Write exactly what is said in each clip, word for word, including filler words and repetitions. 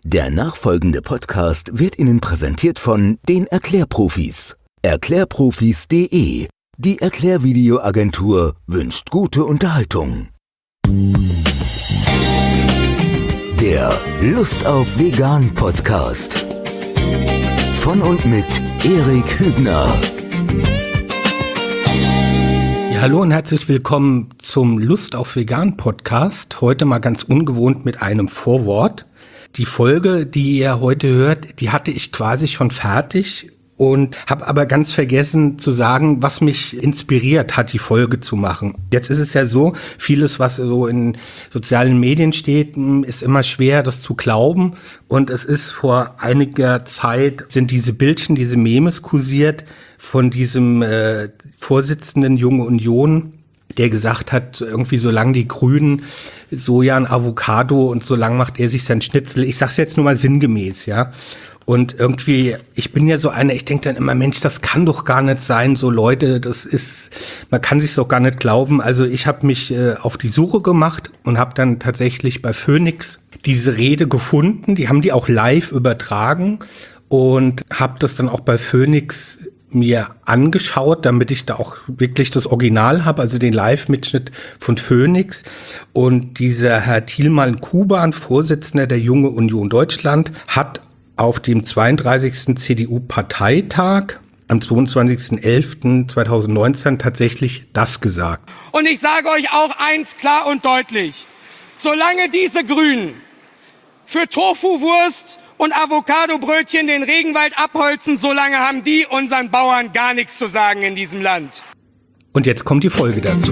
Der nachfolgende Podcast wird Ihnen präsentiert von den Erklärprofis. Erklärprofis punkt de. Die Erklärvideoagentur wünscht gute Unterhaltung. Der Lust auf Vegan Podcast. Von und mit Erik Hübner. Ja, hallo und herzlich willkommen zum Lust auf Vegan Podcast. Heute mal ganz ungewohnt mit einem Vorwort. Die Folge, die ihr heute hört, die hatte ich quasi schon fertig und habe aber ganz vergessen zu sagen, was mich inspiriert hat, die Folge zu machen. Jetzt ist es ja so, vieles, was so in sozialen Medien steht, ist immer schwer, das zu glauben. Und es ist vor einiger Zeit, sind diese Bildchen, diese Memes kursiert von diesem äh, Vorsitzenden Junge Union, der gesagt hat, irgendwie solange die Grünen Soja und Avocado und solange macht er sich sein Schnitzel. Ich sag's jetzt nur mal sinngemäß, ja. Und irgendwie, ich bin ja so einer, ich denke dann immer, Mensch, das kann doch gar nicht sein, so Leute, das ist, man kann sich's doch gar nicht glauben. Also ich habe mich äh, auf die Suche gemacht und habe dann tatsächlich bei Phoenix diese Rede gefunden. Die haben die auch live übertragen und habe das dann auch bei Phoenix mir angeschaut, damit ich da auch wirklich das Original habe, also den Live-Mitschnitt von Phoenix. Und dieser Herr Thielmann Kuban, Vorsitzender der Junge Union Deutschland, hat auf dem zweiunddreißigsten C D U-Parteitag am zweiundzwanzigsten elften zweitausendneunzehn tatsächlich das gesagt. Und ich sage euch auch eins klar und deutlich: Solange diese Grünen für Tofu-Wurst und Avocado-Brötchen den Regenwald abholzen, solange haben die unseren Bauern gar nichts zu sagen in diesem Land. Und jetzt kommt die Folge dazu.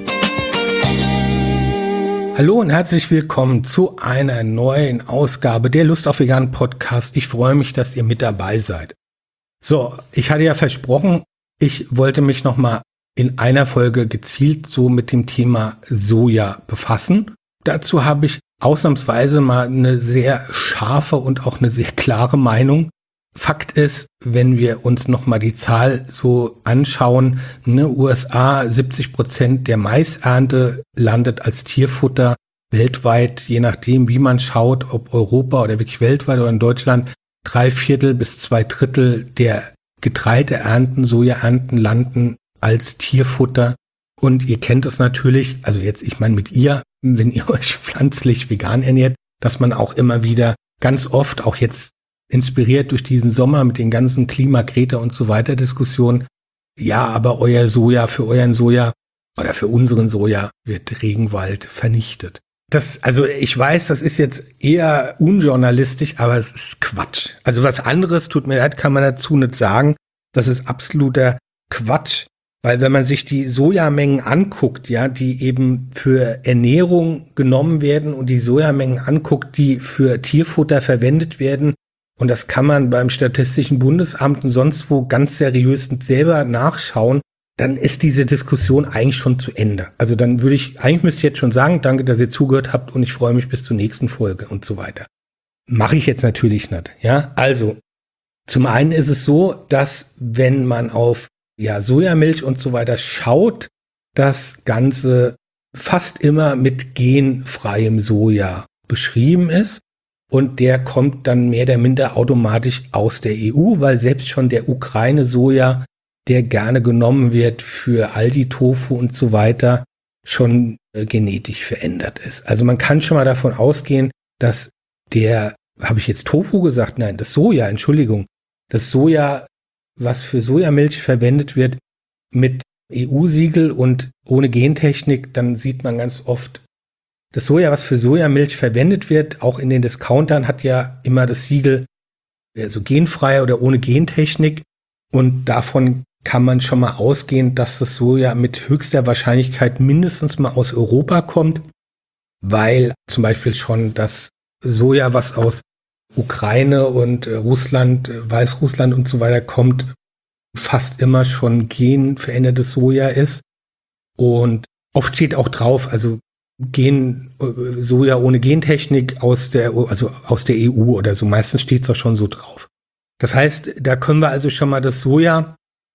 Hallo und herzlich willkommen zu einer neuen Ausgabe der Lust auf Vegan Podcast. Ich freue mich, dass ihr mit dabei seid. So, ich hatte ja versprochen, ich wollte mich nochmal in einer Folge gezielt so mit dem Thema Soja befassen. Dazu habe ich ausnahmsweise mal eine sehr scharfe und auch eine sehr klare Meinung. Fakt ist, wenn wir uns nochmal die Zahl so anschauen, ne, U S A, siebzig Prozent der Maisernte landet als Tierfutter weltweit, je nachdem, wie man schaut, ob Europa oder wirklich weltweit oder in Deutschland, drei Viertel bis zwei Drittel der Getreideernten, Sojaernten landen als Tierfutter. Und ihr kennt es natürlich, also jetzt, ich meine mit ihr, wenn ihr euch pflanzlich vegan ernährt, dass man auch immer wieder ganz oft, auch jetzt inspiriert durch diesen Sommer mit den ganzen Klima, Greta und so weiter Diskussionen, ja, aber euer Soja, für euren Soja oder für unseren Soja wird Regenwald vernichtet. Das, also ich weiß, das ist jetzt eher unjournalistisch, aber es ist Quatsch. Also was anderes, tut mir leid, kann man dazu nicht sagen. Das ist absoluter Quatsch. Weil wenn man sich die Sojamengen anguckt, ja, die eben für Ernährung genommen werden und die Sojamengen anguckt, die für Tierfutter verwendet werden, und das kann man beim Statistischen Bundesamt und sonst wo ganz seriös selber nachschauen, dann ist diese Diskussion eigentlich schon zu Ende. Also dann würde ich, eigentlich müsste ich jetzt schon sagen, danke, dass ihr zugehört habt und ich freue mich bis zur nächsten Folge und so weiter. Mache ich jetzt natürlich nicht, ja. Also, zum einen ist es so, dass wenn man auf ja, Sojamilch und so weiter schaut, das Ganze fast immer mit genfreiem Soja beschrieben ist und der kommt dann mehr oder minder automatisch aus der E U, weil selbst schon der Ukraine-Soja, der gerne genommen wird für Aldi-Tofu und so weiter, schon äh, genetisch verändert ist. Also man kann schon mal davon ausgehen, dass der, habe ich jetzt Tofu gesagt? Nein, das Soja, Entschuldigung, das Soja, was für Sojamilch verwendet wird, mit E U-Siegel und ohne Gentechnik, dann sieht man ganz oft, das Soja, was für Sojamilch verwendet wird, auch in den Discountern, hat ja immer das Siegel, also genfrei oder ohne Gentechnik. Und davon kann man schon mal ausgehen, dass das Soja mit höchster Wahrscheinlichkeit mindestens mal aus Europa kommt, weil zum Beispiel schon das Soja, was aus Ukraine und äh, Russland, äh, Weißrussland und so weiter kommt, fast immer schon genverändertes Soja ist. Und oft steht auch drauf, also Gen, äh, Soja ohne Gentechnik aus der, also aus der E U oder so. Meistens steht es auch schon so drauf. Das heißt, da können wir also schon mal das Soja,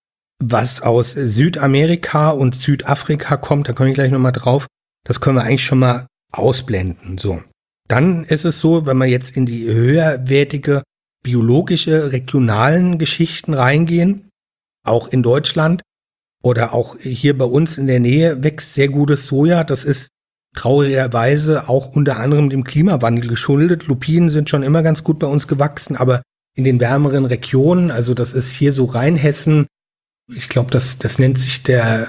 was aus Südamerika und Südafrika kommt, da komme ich gleich nochmal drauf, das können wir eigentlich schon mal ausblenden. So. dann ist es so, wenn wir jetzt in die höherwertige biologische, regionalen Geschichten reingehen, auch in Deutschland oder auch hier bei uns in der Nähe wächst sehr gutes Soja. Das ist traurigerweise auch unter anderem dem Klimawandel geschuldet. Lupinen sind schon immer ganz gut bei uns gewachsen, aber in den wärmeren Regionen, also das ist hier so Rheinhessen, ich glaube, das, das nennt sich der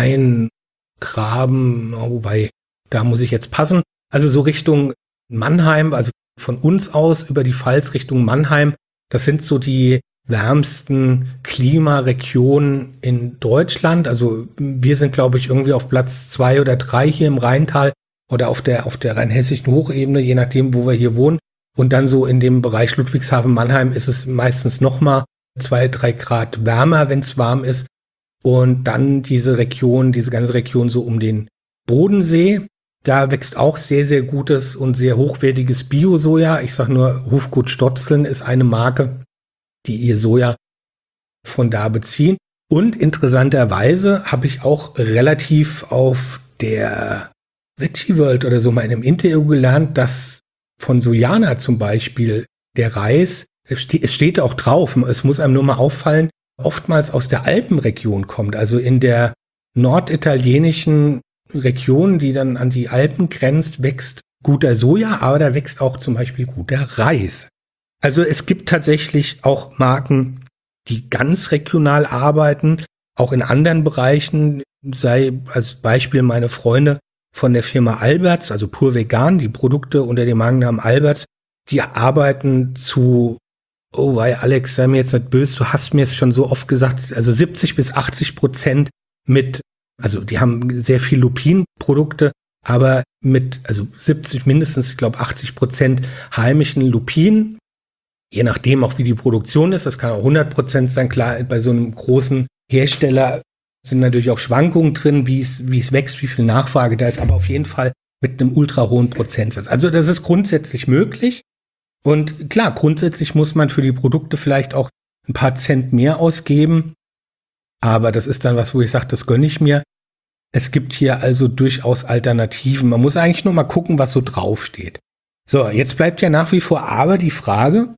Rheingraben, wobei, da muss ich jetzt passen. Also so Richtung Mannheim, also von uns aus über die Pfalz Richtung Mannheim, das sind so die wärmsten Klimaregionen in Deutschland. Also wir sind, glaube ich, irgendwie auf Platz zwei oder drei hier im Rheintal oder auf der, auf der rheinhessischen Hochebene, je nachdem, wo wir hier wohnen. Und dann so in dem Bereich Ludwigshafen-Mannheim ist es meistens nochmal zwei, drei Grad wärmer, wenn es warm ist. Und dann diese Region, diese ganze Region so um den Bodensee, da wächst auch sehr, sehr gutes und sehr hochwertiges Bio-Soja. Ich sage nur, Hofgut Stotzeln ist eine Marke, die ihr Soja von da beziehen. Und interessanterweise habe ich auch relativ auf der Veggie World oder so mal in einem Interview gelernt, dass von Sojana zum Beispiel der Reis, es steht auch drauf, es muss einem nur mal auffallen, oftmals aus der Alpenregion kommt, also in der norditalienischen Region, die dann an die Alpen grenzt, wächst guter Soja, aber da wächst auch zum Beispiel guter Reis. Also es gibt tatsächlich auch Marken, die ganz regional arbeiten, auch in anderen Bereichen, sei als Beispiel meine Freunde von der Firma Alberts, also pur vegan, die Produkte unter dem Markennamen Alberts, die arbeiten zu, oh wei, Alex, sei mir jetzt nicht böse, du hast mir es schon so oft gesagt, also siebzig bis achtzig Prozent mit, also die haben sehr viel Lupinprodukte, aber mit, also siebzig mindestens, ich glaube achtzig Prozent heimischen Lupinen, je nachdem auch wie die Produktion ist, das kann auch hundert Prozent sein, klar, bei so einem großen Hersteller sind natürlich auch Schwankungen drin, wie es, wie es wächst, wie viel Nachfrage da ist, aber auf jeden Fall mit einem ultra hohen Prozentsatz. Also das ist grundsätzlich möglich. Und klar, grundsätzlich muss man für die Produkte vielleicht auch ein paar Cent mehr ausgeben. Aber das ist dann was, wo ich sage, das gönne ich mir. Es gibt hier also durchaus Alternativen. Man muss eigentlich nur mal gucken, was so draufsteht. So, jetzt bleibt ja nach wie vor aber die Frage,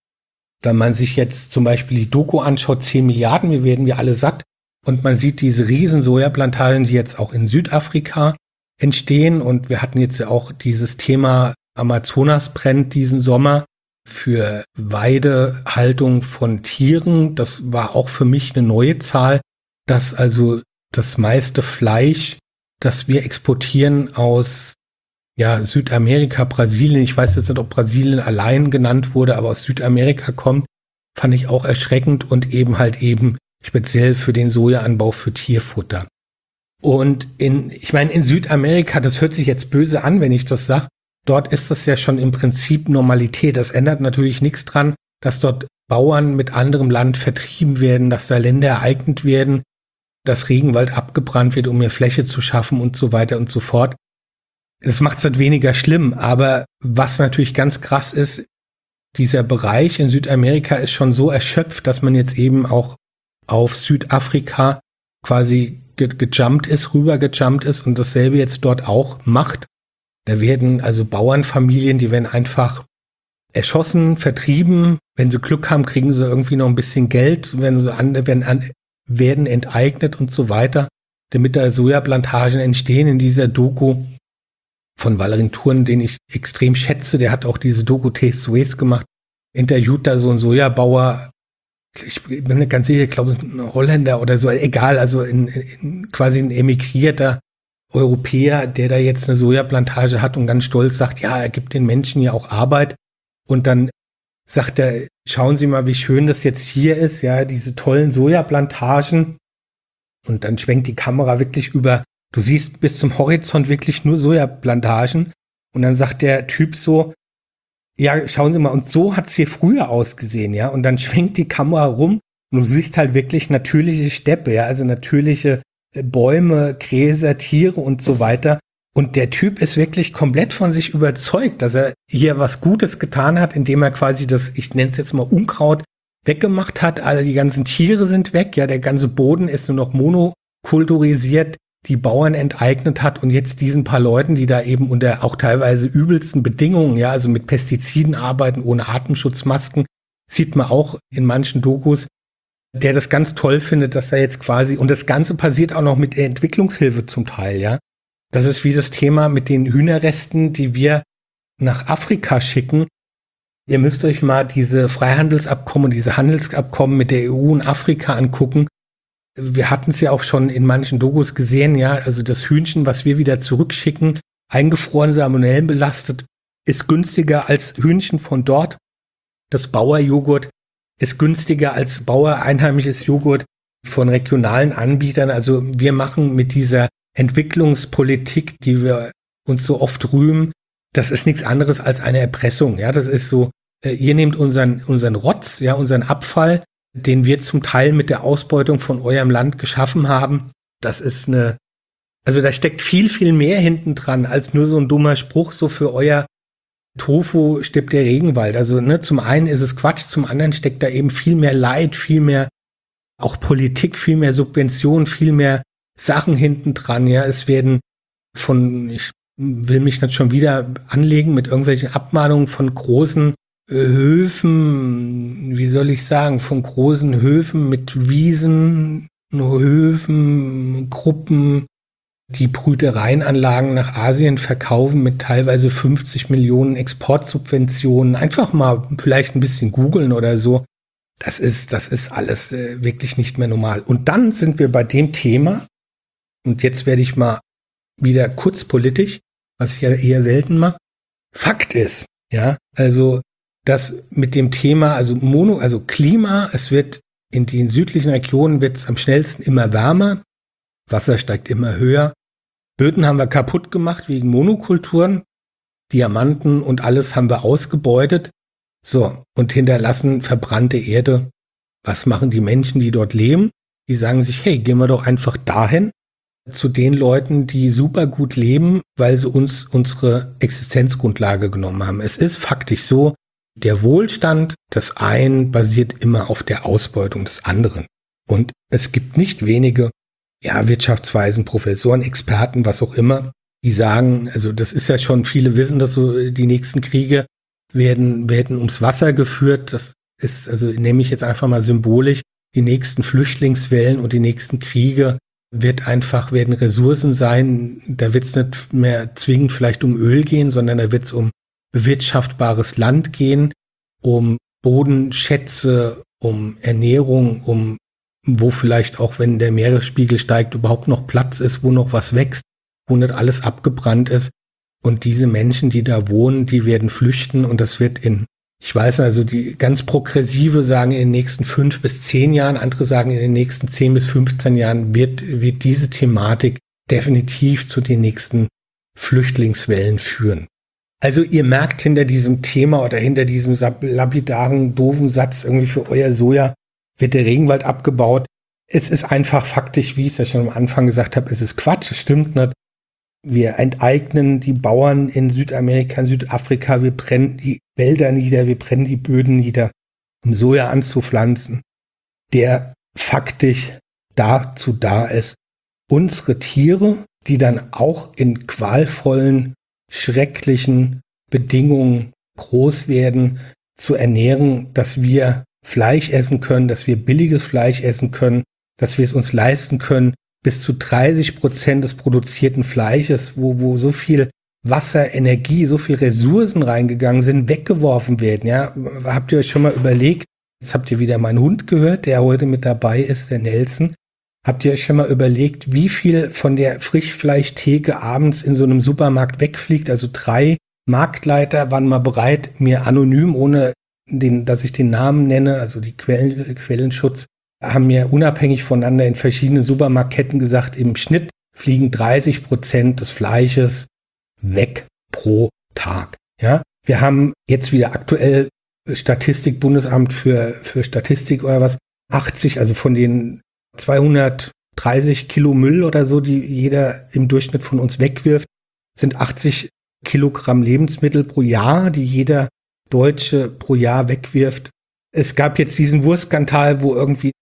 wenn man sich jetzt zum Beispiel die Doku anschaut, zehn Milliarden, wir werden wir alle satt. Und man sieht diese riesen Sojaplantagen, die jetzt auch in Südafrika entstehen. Und wir hatten jetzt ja auch dieses Thema Amazonas brennt diesen Sommer für Weidehaltung von Tieren. Das war auch für mich eine neue Zahl, dass also das meiste Fleisch, das wir exportieren aus ja, Südamerika, Brasilien, ich weiß jetzt nicht, ob Brasilien allein genannt wurde, aber aus Südamerika kommt, fand ich auch erschreckend und eben halt eben speziell für den Sojaanbau für Tierfutter. Und in, ich meine, in Südamerika, das hört sich jetzt böse an, wenn ich das sage, dort ist das ja schon im Prinzip Normalität. Das ändert natürlich nichts dran, dass dort Bauern mit anderem Land vertrieben werden, dass da Länder ereignet werden, dass Regenwald abgebrannt wird, um mehr Fläche zu schaffen und so weiter und so fort. Das macht es halt weniger schlimm, aber was natürlich ganz krass ist, dieser Bereich in Südamerika ist schon so erschöpft, dass man jetzt eben auch auf Südafrika quasi ge- gejumpt ist, rüber gejumpt ist und dasselbe jetzt dort auch macht. Da werden also Bauernfamilien, die werden einfach erschossen, vertrieben. Wenn sie Glück haben, kriegen sie irgendwie noch ein bisschen Geld, wenn sie an, werden, an, werden enteignet und so weiter, damit da Sojaplantagen entstehen. In dieser Doku von Valerin Thurn, den ich extrem schätze, der hat auch diese Doku Taste Waste gemacht, interviewt da so ein Sojabauer, ich bin nicht ganz sicher, ich glaube, es ist ein Holländer oder so, egal, also in, in, quasi ein emigrierter Europäer, der da jetzt eine Sojaplantage hat und ganz stolz sagt, ja, er gibt den Menschen ja auch Arbeit. Und dann sagt er, schauen Sie mal, wie schön das jetzt hier ist, ja, diese tollen Sojaplantagen. Und dann schwenkt die Kamera wirklich über, du siehst bis zum Horizont wirklich nur Sojaplantagen. Und dann sagt der Typ so, ja, schauen Sie mal, und so hat's hier früher ausgesehen, ja. Und dann schwenkt die Kamera rum und du siehst halt wirklich natürliche Steppe, ja, also natürliche Bäume, Gräser, Tiere und so weiter. Und der Typ ist wirklich komplett von sich überzeugt, dass er hier was Gutes getan hat, indem er quasi das, ich nenne es jetzt mal Unkraut, weggemacht hat. Alle die ganzen Tiere sind weg, ja, der ganze Boden ist nur noch monokulturisiert. die Bauern enteignet hat und jetzt diesen paar Leuten, die da eben unter auch teilweise übelsten Bedingungen, ja, also mit Pestiziden arbeiten, ohne Atemschutzmasken, sieht man auch in manchen Dokus, der das ganz toll findet, dass er jetzt quasi, und das Ganze passiert auch noch mit der Entwicklungshilfe zum Teil, ja. Das ist wie das Thema mit den Hühnerresten, die wir nach Afrika schicken. Ihr müsst euch mal diese Freihandelsabkommen, diese Handelsabkommen mit der E U und Afrika angucken. Wir hatten es ja auch schon in manchen Dokus gesehen, ja, also das Hühnchen, was wir wieder zurückschicken, eingefroren, salmonellenbelastet, ist günstiger als Hühnchen von dort. Das Bauerjoghurt ist günstiger als Bauer einheimisches Joghurt von regionalen Anbietern. Also wir machen mit dieser Entwicklungspolitik, die wir uns so oft rühmen, das ist nichts anderes als eine Erpressung. Ja, das ist so, äh, ihr nehmt unseren, unseren Rotz, ja, unseren Abfall, den wir zum Teil mit der Ausbeutung von eurem Land geschaffen haben. Das ist eine, also da steckt viel, viel mehr hinten dran, als nur so ein dummer Spruch, so für euer Tofu stirbt der Regenwald. Also, ne, zum einen ist es Quatsch, zum anderen steckt da eben viel mehr Leid, viel mehr auch Politik, viel mehr Subvention, viel mehr Sachen hinten dran. Ja, es werden von, ich will mich nicht schon wieder anlegen mit irgendwelchen Abmahnungen von großen Höfen, wie soll ich sagen, von großen Höfen mit Wiesen, Höfen, Gruppen, die Brütereienanlagen nach Asien verkaufen mit teilweise fünfzig Millionen Exportsubventionen. Einfach mal vielleicht ein bisschen googeln oder so. Das ist, das ist alles äh, wirklich nicht mehr normal. Und dann sind wir bei dem Thema, und jetzt werde ich mal wieder kurz politisch, was ich ja eher selten mache. Fakt ist, ja, also das mit dem Thema, also Mono, also Klima, es wird in den südlichen Regionen wird es am schnellsten immer wärmer, Wasser steigt immer höher, Böden haben wir kaputt gemacht wegen Monokulturen, Diamanten und alles haben wir ausgebeutet, so, und hinterlassen verbrannte Erde. Was machen die Menschen, die dort leben? Die sagen sich, hey, gehen wir doch einfach dahin, zu den Leuten, die super gut leben, weil sie uns unsere Existenzgrundlage genommen haben. Es ist faktisch so, der Wohlstand des einen basiert immer auf der Ausbeutung des anderen. Und es gibt nicht wenige, ja, Wirtschaftsweisen, Professoren, Experten, was auch immer, die sagen, also das ist ja schon, viele wissen, dass so die nächsten Kriege werden, werden ums Wasser geführt. Das ist, also nehme ich jetzt einfach mal symbolisch, die nächsten Flüchtlingswellen und die nächsten Kriege wird einfach, werden Ressourcen sein, da wird es nicht mehr zwingend vielleicht um Öl gehen, sondern da wird es um bewirtschaftbares Land gehen, um Bodenschätze, um Ernährung, um wo vielleicht auch, wenn der Meeresspiegel steigt, überhaupt noch Platz ist, wo noch was wächst, wo nicht alles abgebrannt ist. Und diese Menschen, die da wohnen, die werden flüchten und das wird in, ich weiß also, die ganz Progressive sagen in den nächsten fünf bis zehn Jahren, andere sagen in den nächsten zehn bis fünfzehn Jahren wird, wird diese Thematik definitiv zu den nächsten Flüchtlingswellen führen. Also ihr merkt hinter diesem Thema oder hinter diesem lapidaren, doofen Satz irgendwie für euer Soja wird der Regenwald abgebaut. Es ist einfach faktisch, wie ich es ja schon am Anfang gesagt habe, es ist Quatsch, es stimmt nicht. Wir enteignen die Bauern in Südamerika, in Südafrika, wir brennen die Wälder nieder, wir brennen die Böden nieder, um Soja anzupflanzen, der faktisch dazu da ist, unsere Tiere, die dann auch in qualvollen, schrecklichen Bedingungen groß werden, zu ernähren, dass wir Fleisch essen können, dass wir billiges Fleisch essen können, dass wir es uns leisten können, bis zu dreißig Prozent des produzierten Fleisches, wo, wo so viel Wasser, Energie, so viel Ressourcen reingegangen sind, weggeworfen werden. Ja, habt ihr euch schon mal überlegt, jetzt habt ihr wieder meinen Hund gehört, der heute mit dabei ist, der Nelson. Habt ihr euch schon mal überlegt, wie viel von der Frischfleischtheke abends in so einem Supermarkt wegfliegt? Also drei Marktleiter waren mal bereit, mir anonym, ohne den, dass ich den Namen nenne, also die Quellen, Quellenschutz, haben mir unabhängig voneinander in verschiedenen Supermarktketten gesagt, im Schnitt fliegen dreißig Prozent des Fleisches weg pro Tag. Ja, wir haben jetzt wieder aktuell Statistik, Bundesamt für, für Statistik oder was, achtzig, also von den zweihundertdreißig Kilo Müll oder so, die jeder im Durchschnitt von uns wegwirft, sind achtzig Kilogramm Lebensmittel pro Jahr, die jeder Deutsche pro Jahr wegwirft. Es gab jetzt diesen Wurstskandal, wo irgendwie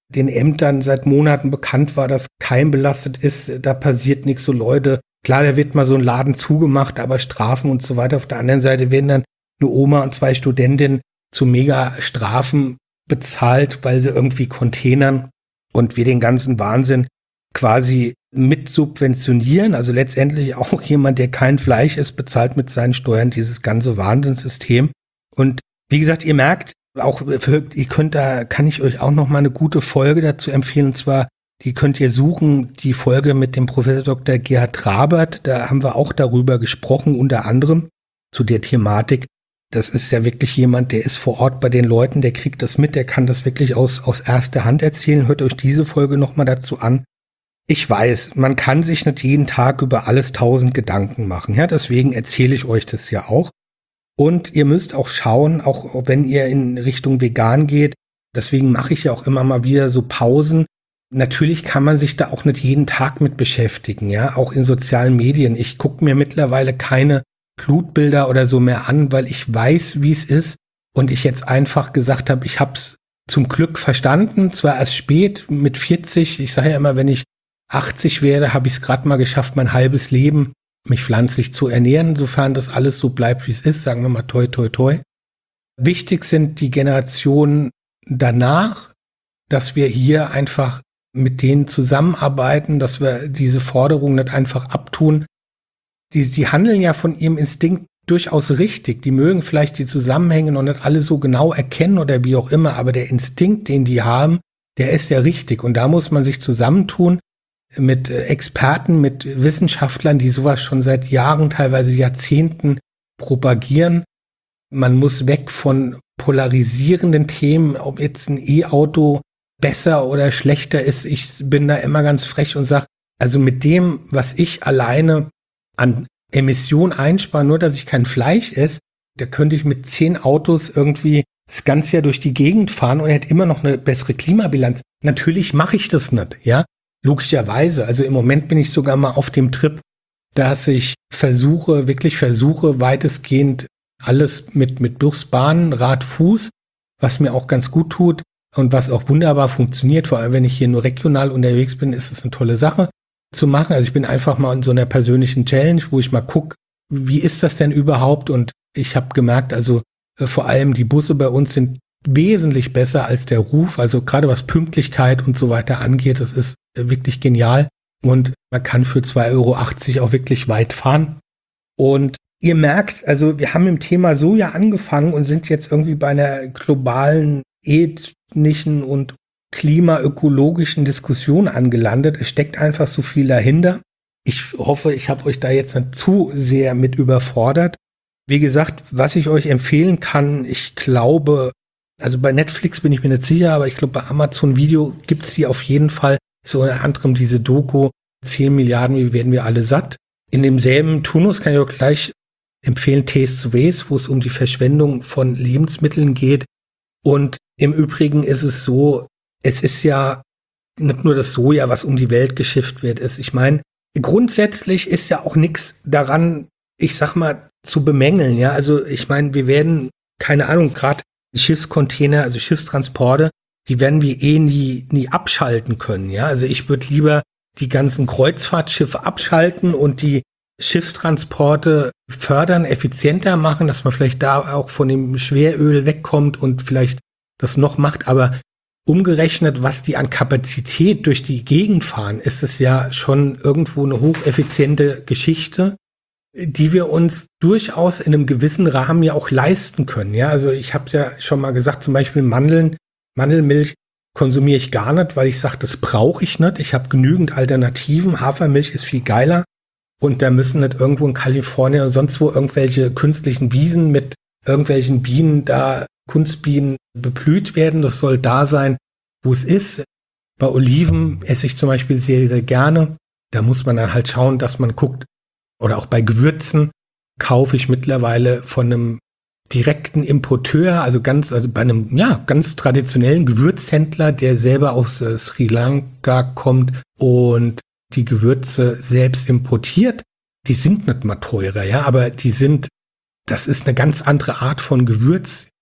den Ämtern seit Monaten bekannt war, dass keimbelastet ist, da passiert nichts, so Leute. Klar, da wird mal so ein Laden zugemacht, aber Strafen und so weiter. Auf der anderen Seite werden dann eine Oma und zwei Studentinnen zu mega Strafen bezahlt, weil sie irgendwie containern und wir den ganzen Wahnsinn quasi mit subventionieren. Also letztendlich auch jemand, der kein Fleisch ist, bezahlt mit seinen Steuern dieses ganze Wahnsinnssystem. Und wie gesagt, ihr merkt, auch für, ihr könnt da, kann ich euch auch noch mal eine gute Folge dazu empfehlen, und zwar, die könnt ihr suchen, die Folge mit dem Professor Doktor Gerhard Rabert, da haben wir auch darüber gesprochen, unter anderem zu der Thematik. Das ist ja wirklich jemand, der ist vor Ort bei den Leuten, der kriegt das mit, der kann das wirklich aus, aus erster Hand erzählen. Hört euch diese Folge noch mal dazu an. Ich weiß, man kann sich nicht jeden Tag über alles tausend Gedanken machen, ja, deswegen erzähle ich euch das ja auch. Und ihr müsst auch schauen, auch wenn ihr in Richtung vegan geht, deswegen mache ich ja auch immer mal wieder so Pausen. Natürlich kann man sich da auch nicht jeden Tag mit beschäftigen, ja, auch in sozialen Medien. Ich gucke mir mittlerweile keine Blutbilder oder so mehr an, weil ich weiß, wie es ist und ich jetzt einfach gesagt habe, ich habe es zum Glück verstanden, zwar erst spät mit vierzig, ich sage ja immer, wenn ich achtzig werde, habe ich es gerade mal geschafft, mein halbes Leben mich pflanzlich zu ernähren, sofern das alles so bleibt, wie es ist, sagen wir mal toi, toi, toi. Wichtig sind die Generationen danach, dass wir hier einfach mit denen zusammenarbeiten, dass wir diese Forderung nicht einfach abtun. Die, die handeln ja von ihrem Instinkt durchaus richtig. Die mögen vielleicht die Zusammenhänge noch nicht alle so genau erkennen oder wie auch immer, aber der Instinkt, den die haben, der ist ja richtig. Und da muss man sich zusammentun mit Experten, mit Wissenschaftlern, die sowas schon seit Jahren, teilweise Jahrzehnten propagieren. Man muss weg von polarisierenden Themen, ob jetzt ein E-Auto besser oder schlechter ist. Ich bin da immer ganz frech und sage, also mit dem, was ich alleine an Emissionen einspare, nur dass ich kein Fleisch esse, da könnte ich mit zehn Autos irgendwie das ganze Jahr durch die Gegend fahren und hätte immer noch eine bessere Klimabilanz. Natürlich mache ich das nicht, ja. Logischerweise, also im Moment bin ich sogar mal auf dem Trip, dass ich versuche, wirklich versuche, weitestgehend alles mit, mit Bus, Bahn, Rad, Fuß, was mir auch ganz gut tut und was auch wunderbar funktioniert, vor allem wenn ich hier nur regional unterwegs bin, ist es eine tolle Sache zu machen. Also ich bin einfach mal in so einer persönlichen Challenge, wo ich mal gucke, wie ist das denn überhaupt? Und ich habe gemerkt, also äh, vor allem die Busse bei uns sind wesentlich besser als der Ruf, also gerade was Pünktlichkeit und so weiter angeht, das ist wirklich genial und man kann für zwei Euro achtzig auch wirklich weit fahren. Und ihr merkt, also wir haben im Thema Soja angefangen und sind jetzt irgendwie bei einer globalen, ethnischen und klimaökologischen Diskussion angelandet. Es steckt einfach so viel dahinter. Ich hoffe, ich habe euch da jetzt nicht zu sehr mit überfordert. Wie gesagt, was ich euch empfehlen kann, ich glaube, also bei Netflix bin ich mir nicht sicher, aber ich glaube bei Amazon Video gibt es die auf jeden Fall. So unter anderem diese Doku, zehn Milliarden, wie werden wir alle satt. In demselben Turnus kann ich auch gleich empfehlen Taste the Waste, wo es um die Verschwendung von Lebensmitteln geht. Und im Übrigen ist es so, es ist ja nicht nur das Soja, was um die Welt geschifft wird. Ist. Ich meine, grundsätzlich ist ja auch nichts daran, ich sag mal, zu bemängeln. Ja, also ich meine, wir werden, keine Ahnung, gerade Schiffscontainer, also Schiffstransporte, die werden wir eh nie, nie abschalten können, ja. Also ich würde lieber die ganzen Kreuzfahrtschiffe abschalten und die Schiffstransporte fördern, effizienter machen, dass man vielleicht da auch von dem Schweröl wegkommt und vielleicht das noch macht. Aber umgerechnet, was die an Kapazität durch die Gegend fahren, ist es ja schon irgendwo eine hocheffiziente Geschichte, die wir uns durchaus in einem gewissen Rahmen ja auch leisten können. Ja, also ich habe ja schon mal gesagt, zum Beispiel Mandeln, Mandelmilch konsumiere ich gar nicht, weil ich sage, das brauche ich nicht. Ich habe genügend Alternativen. Hafermilch ist viel geiler. Und da müssen nicht irgendwo in Kalifornien oder sonst wo irgendwelche künstlichen Wiesen mit irgendwelchen Bienen da, Kunstbienen beblüht werden. Das soll da sein, wo es ist. Bei Oliven esse ich zum Beispiel sehr, sehr gerne. Da muss man dann halt schauen, dass man guckt, oder auch bei Gewürzen kaufe ich mittlerweile von einem direkten Importeur, also ganz, also bei einem, ja, ganz traditionellen Gewürzhändler, der selber aus äh, Sri Lanka kommt und die Gewürze selbst importiert. Die sind nicht mal teurer, ja, aber die sind, das ist eine ganz andere Art von Gewürz.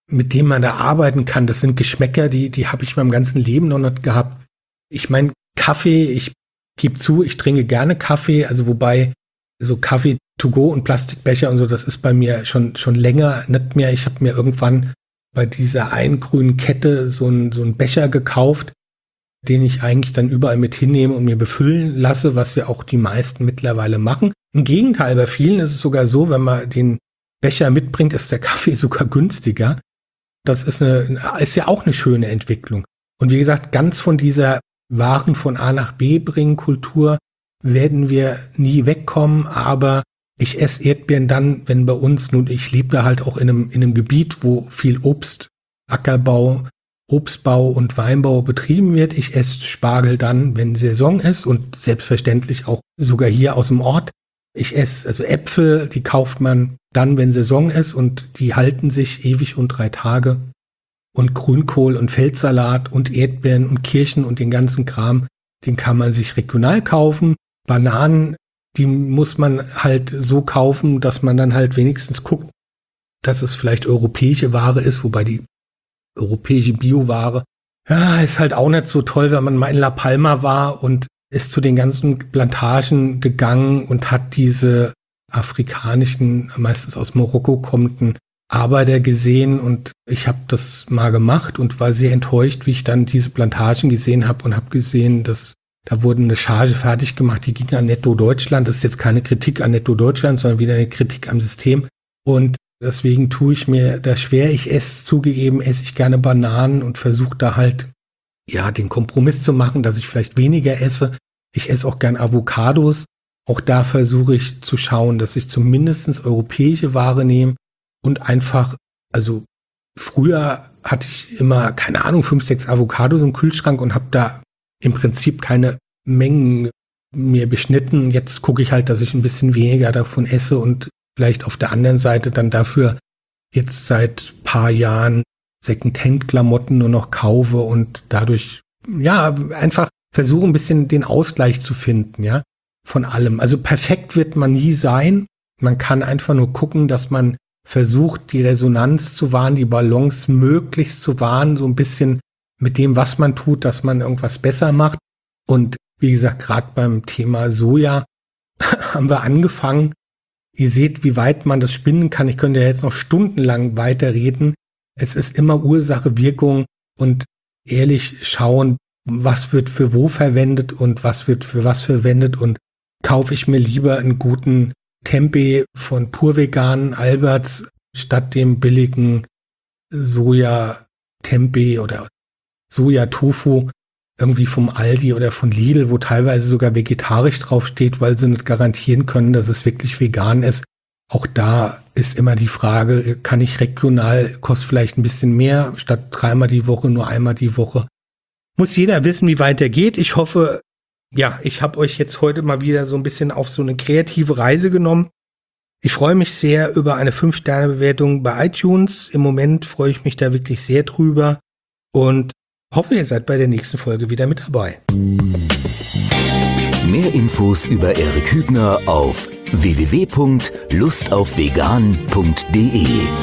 mit dem man da arbeiten kann. Das sind Geschmäcker, die, die habe ich meinem ganzen Leben noch nicht gehabt. Ich meine, Kaffee, ich gebe zu, ich trinke gerne Kaffee, also wobei so Kaffee to go und Plastikbecher und so, das ist bei mir schon, schon länger nicht mehr. Ich habe mir irgendwann bei dieser einen grünen Kette so einen, so einen Becher gekauft, den ich eigentlich dann überall mit hinnehme und mir befüllen lasse, was ja auch die meisten mittlerweile machen. Im Gegenteil, bei vielen ist es sogar so, wenn man den Becher mitbringt, ist der Kaffee sogar günstiger. Das ist, eine, ist ja auch eine schöne Entwicklung. Und wie gesagt, ganz von dieser Waren von A nach B bringen Kultur werden wir nie wegkommen, aber ich esse Erdbeeren dann, wenn bei uns, nun ich lebe da halt auch in einem, in einem Gebiet, wo viel Obst, Ackerbau, Obstbau und Weinbau betrieben wird. Ich esse Spargel dann, wenn Saison ist und selbstverständlich auch sogar hier aus dem Ort. Ich esse also Äpfel, die kauft man dann, wenn Saison ist und die halten sich ewig und drei Tage. Und Grünkohl und Feldsalat und Erdbeeren und Kirschen und den ganzen Kram, den kann man sich regional kaufen. Bananen, die muss man halt so kaufen, dass man dann halt wenigstens guckt, dass es vielleicht europäische Ware ist, wobei die europäische Bioware, ja, ist halt auch nicht so toll, wenn man mal in La Palma war und ist zu den ganzen Plantagen gegangen und hat diese afrikanischen, meistens aus Marokko kommenden Arbeiter gesehen und ich habe das mal gemacht und war sehr enttäuscht, wie ich dann diese Plantagen gesehen habe und habe gesehen, dass da wurde eine Charge fertig gemacht, die ging an Netto Deutschland. Das ist jetzt keine Kritik an Netto Deutschland, sondern wieder eine Kritik am System. Und deswegen tue ich mir da schwer. Ich esse zugegeben, esse ich gerne Bananen und versuche da halt ja den Kompromiss zu machen, dass ich vielleicht weniger esse. Ich esse auch gern Avocados. Auch da versuche ich zu schauen, dass ich zumindest europäische Ware nehme und einfach, also früher hatte ich immer, keine Ahnung, fünf, sechs Avocados im Kühlschrank und habe da im Prinzip keine Mengen mir beschnitten. Jetzt gucke ich halt, dass ich ein bisschen weniger davon esse und vielleicht auf der anderen Seite dann dafür jetzt seit paar Jahren Second-Hand-Klamotten nur noch kaufe und dadurch, ja, einfach versuche ein bisschen den Ausgleich zu finden, ja, von allem. Also perfekt wird man nie sein. Man kann einfach nur gucken, dass man versucht, die Resonanz zu wahren, die Balance möglichst zu wahren, so ein bisschen mit dem, was man tut, dass man irgendwas besser macht. Und wie gesagt, gerade beim Thema Soja haben wir angefangen. Ihr seht, wie weit man das spinnen kann. Ich könnte ja jetzt noch stundenlang weiterreden. Es ist immer Ursache, Wirkung und ehrlich schauen, was wird für wo verwendet und was wird für was verwendet. Und kaufe ich mir lieber einen guten Tempeh von pur veganen Alberts statt dem billigen Soja-Tempeh oder Soja-Tofu irgendwie vom Aldi oder von Lidl, wo teilweise sogar vegetarisch draufsteht, weil sie nicht garantieren können, dass es wirklich vegan ist. Auch da ist immer die Frage, kann ich regional, kostet vielleicht ein bisschen mehr, statt dreimal die Woche nur einmal die Woche. Muss jeder wissen, wie weit er geht. Ich hoffe, ja, ich habe euch jetzt heute mal wieder so ein bisschen auf so eine kreative Reise genommen. Ich freue mich sehr über eine fünf Sterne Bewertung bei iTunes. Im Moment freue ich mich da wirklich sehr drüber und hoffe, ihr seid bei der nächsten Folge wieder mit dabei. Mehr Infos über Erik Hübner auf w w w punkt lustaufvegan punkt d e.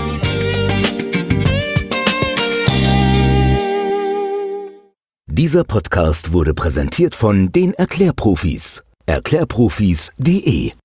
Dieser Podcast wurde präsentiert von den Erklärprofis. Erklärprofis punkt d e